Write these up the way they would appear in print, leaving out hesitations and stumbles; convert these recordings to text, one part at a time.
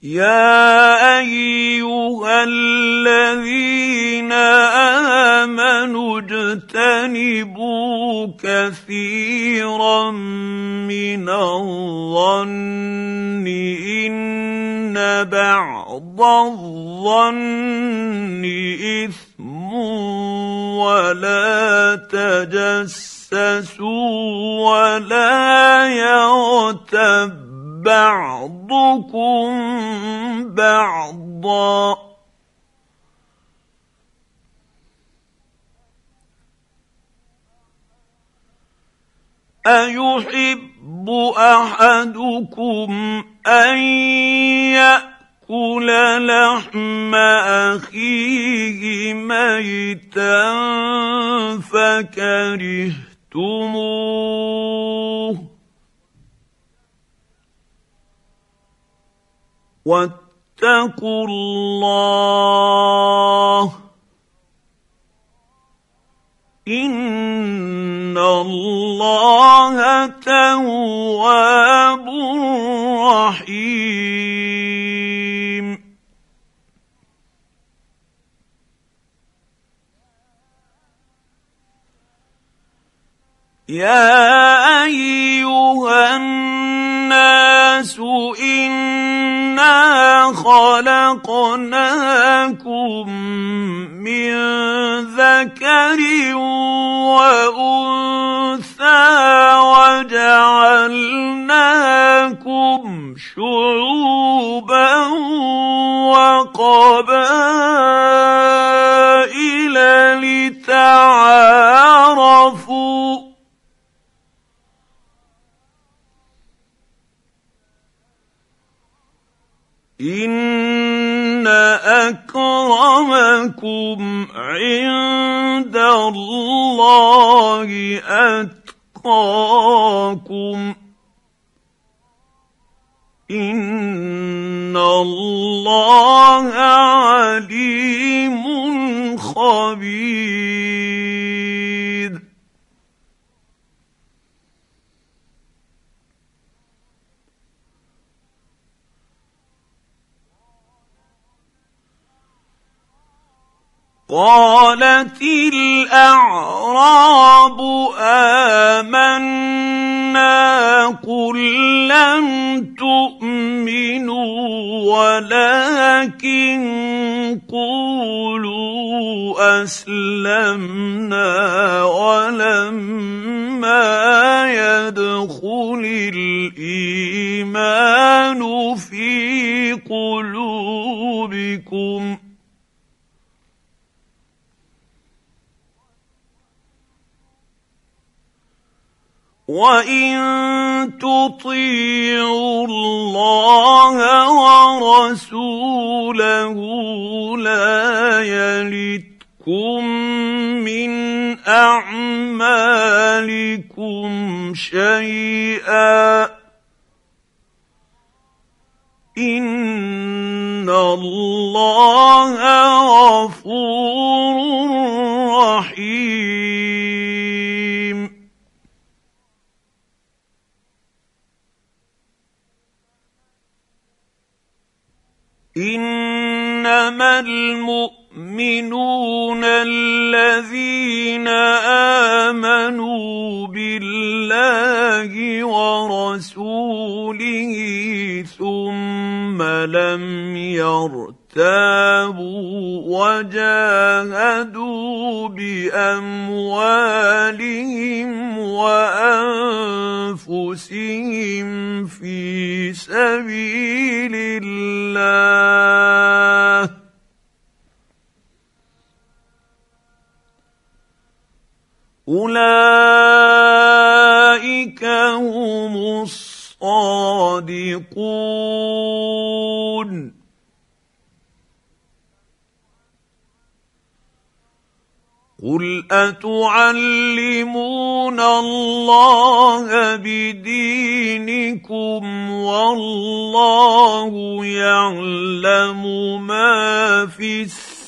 يا ايها الذين امنوا اجتنبوا كثيرا من الظن ان بعض الظن اثم ولا تجسسوا ولا يغتب بعضكم بعضا أيحب أحدكم أن يأكل لحم أخيه ميتا فكرهتموه واتقوا الله إن الله تواب رحيم يا أيها الناس إنا خلقناكم من ذكر وأنثى وجعلناكم شعوبا وقبائل لتعارفوا إن أكرمكم عند الله أتقاكم إن الله عليم خبير قالت الأعراب آمنا قل لم تؤمنوا ولكن قولوا أسلمنا ولما يدخل الإيمان في قلوبكم وإن تطيعوا الله ورسوله لا يلتكم من أعمالكم شيئا إن الله غفور رحيم إنما المؤمنون الذين آمنوا بالله ورسوله ثم لم يرتابوا وجاهدوا بأموالهم وأنفسهم في سبيل الله أولئك هم الصادقون قل أتعلمون الله بدينكم والله يعلم ما في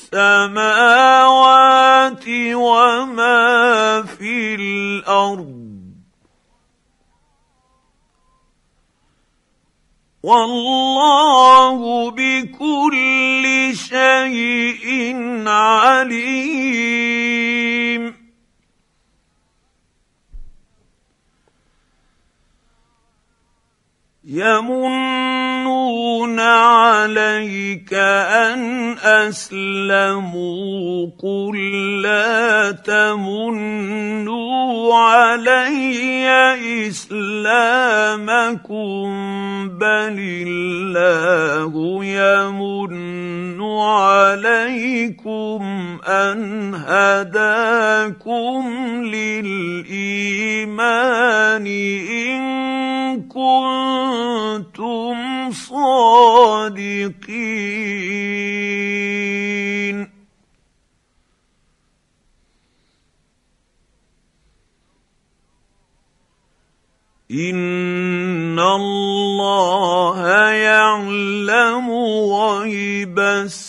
السماوات وما في الأرض والله بكل شيء عليم يمنون عليك أن أسلموا قل لا تمنوا علي إسلامكم بل الله يمن عليكم أن هداكم للإيمان إن كنتم صادقين إن الله يعلم غيب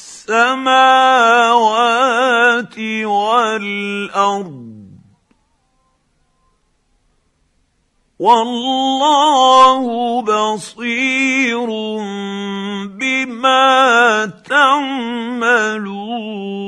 السماوات والأرض والله بصير بما تعملون